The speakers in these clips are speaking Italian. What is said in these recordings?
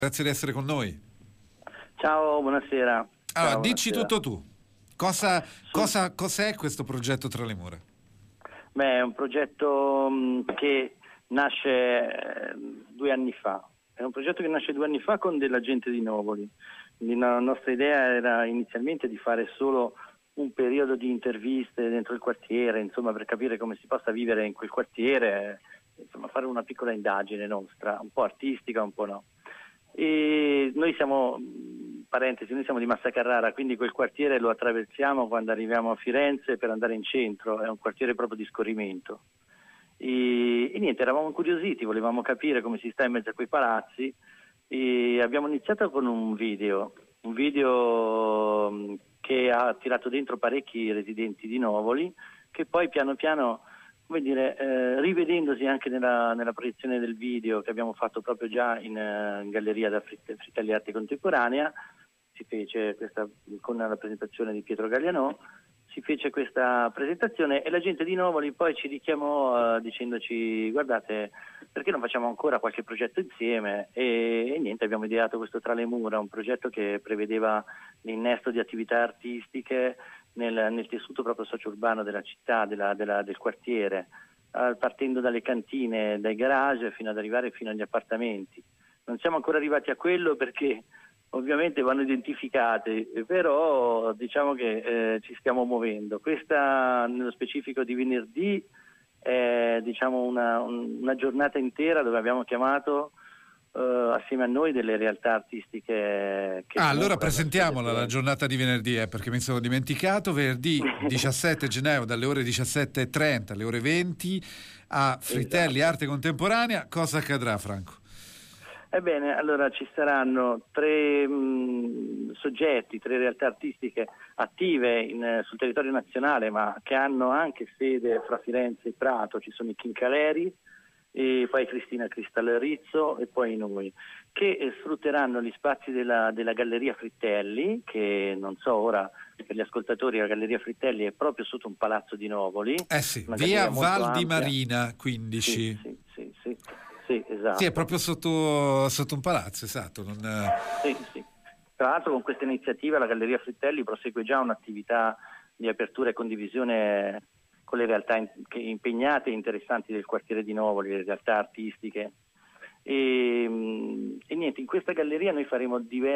Grazie di essere con noi. Ciao, buonasera. Allora, Ciao, dici buonasera. tutto tu. Cos'è questo progetto Tra le Mura? Beh, è un progetto che nasce 2 anni fa. È un progetto che nasce 2 anni fa con della gente di Novoli. Quindi la nostra idea era inizialmente di fare solo un periodo di interviste dentro il quartiere, insomma, per capire come si possa vivere in quel quartiere, insomma, fare una piccola indagine nostra, un po' artistica, un po' no. E noi siamo, parentesi, noi siamo di Massa Carrara, quindi quel quartiere lo attraversiamo quando arriviamo a Firenze per andare in centro, è un quartiere proprio di scorrimento. E niente, eravamo incuriositi, volevamo capire come si sta in mezzo a quei palazzi e abbiamo iniziato con un video che ha tirato dentro parecchi residenti di Novoli, che poi piano piano, come dire, rivedendosi anche nella proiezione del video che abbiamo fatto proprio già in Galleria da Fritelli Arte Contemporanea, si fece questa con la presentazione di Pietro Gallianò, si fece questa presentazione e la gente di Novoli poi ci richiamò dicendoci: guardate, perché non facciamo ancora qualche progetto insieme? E niente, abbiamo ideato questo Tra le Mura, un progetto che prevedeva l'innesto di attività artistiche nel tessuto proprio socio-urbano della città, del quartiere, partendo dalle cantine, dai garage fino ad arrivare fino agli appartamenti. Non siamo ancora arrivati a quello perché ovviamente vanno identificate, però diciamo che ci stiamo muovendo. Questa nello specifico di venerdì è diciamo una giornata intera dove abbiamo chiamato assieme a noi delle realtà artistiche che Allora presentiamola la giornata di venerdì, perché mi sono dimenticato. Venerdì 17 gennaio dalle ore 17:30 alle ore 20 a Fritelli Esatto. Arte Contemporanea. Cosa accadrà, Franco? Ebbene, allora ci saranno 3 soggetti, 3 realtà artistiche attive sul territorio nazionale, ma che hanno anche sede fra Firenze e Prato. Ci sono i Chincaleri, e poi Cristina Cristallerizzo e poi noi, che sfrutteranno gli spazi della Galleria Fritelli, che non so ora per gli ascoltatori, la Galleria Fritelli è proprio sotto un palazzo di Novoli. Sì, Una via galleria molto Val di ampia. Marina 15. Sì, esatto. Sì, è proprio sotto un palazzo, esatto. Sì. Tra l'altro con questa iniziativa la Galleria Fritelli prosegue già un'attività di apertura e condivisione con le realtà impegnate e interessanti del quartiere di Novoli, le realtà artistiche. E niente, in questa galleria noi faremo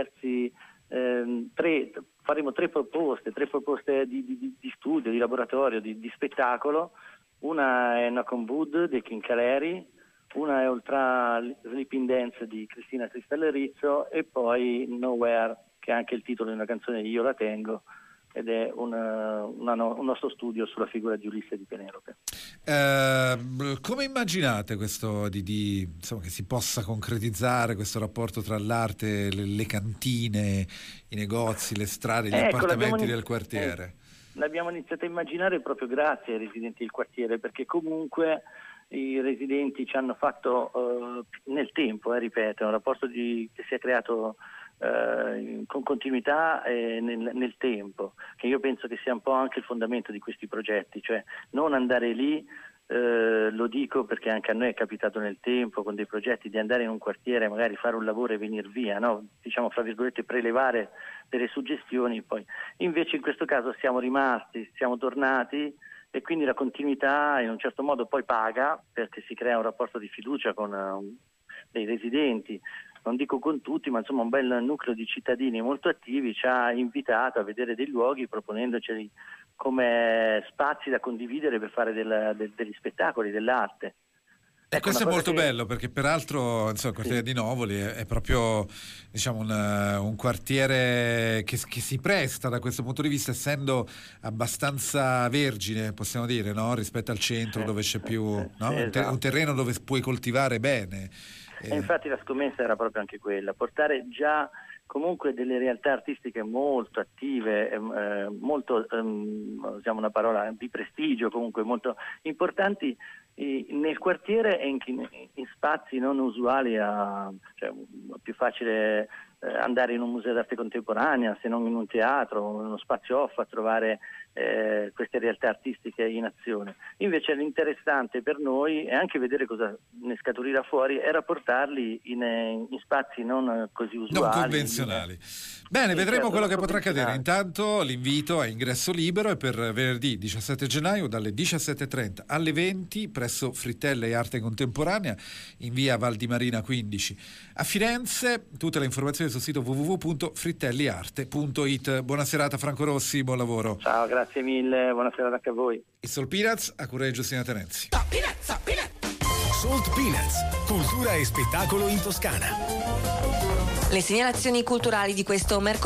faremo tre proposte di studio, di laboratorio, di spettacolo. Una è Knock on Wood dei Chincaleri, una è Ultra Sleeping Dance di Cristina Cristallerizzo e poi Nowhere, che è anche il titolo di una canzone di Io la tengo, ed è un nostro studio sulla figura di Ulisse di Penelope. Come immaginate questo insomma, che si possa concretizzare questo rapporto tra l'arte, le cantine, i negozi, le strade, gli appartamenti del quartiere? L'abbiamo iniziato a immaginare proprio grazie ai residenti del quartiere, perché comunque i residenti ci hanno fatto nel tempo, ripeto, un rapporto che si è creato con continuità nel tempo, che io penso che sia un po' anche il fondamento di questi progetti, cioè non andare lì, lo dico perché anche a noi è capitato nel tempo con dei progetti di andare in un quartiere, magari fare un lavoro e venire via, no? Diciamo fra virgolette prelevare delle suggestioni, poi invece in questo caso siamo rimasti, siamo tornati e quindi la continuità in un certo modo poi paga, perché si crea un rapporto di fiducia con dei residenti. Non dico con tutti, ma insomma un bel nucleo di cittadini molto attivi ci ha invitato a vedere dei luoghi proponendoci come spazi da condividere per fare degli spettacoli, dell'arte. E questo è molto bello, perché peraltro insomma, il quartiere di Novoli è proprio diciamo un quartiere che si presta da questo punto di vista, essendo abbastanza vergine, possiamo dire, no? Rispetto al centro dove c'è più esatto. un terreno dove puoi coltivare bene. E infatti la scommessa era proprio anche quella, portare già comunque delle realtà artistiche molto attive, molto, usiamo una parola di prestigio, comunque molto importanti nel quartiere e in spazi non usuali, cioè più facile andare in un museo d'arte contemporanea, se non in un teatro, in uno spazio off a trovare queste realtà artistiche in azione. Invece l'interessante per noi è anche vedere cosa ne scaturirà fuori e rapportarli in spazi non così usuali, non convenzionali. Bene, vedremo quello che potrà accadere. Intanto l'invito è ingresso libero e per venerdì 17 gennaio dalle 17:30 alle 20 presso Frittelle e Arte Contemporanea in via Val di Marina 15 a Firenze. Tutte le informazioni sul sito www.frittelliarte.it. Buona serata Franco Rossi, buon lavoro. Ciao, grazie mille, buona serata anche a voi. Il Soul Peanuts a cura di Giustina Tenenzi. Salt Peanuts, cultura e spettacolo in Toscana. Le segnalazioni culturali di questo mercoledì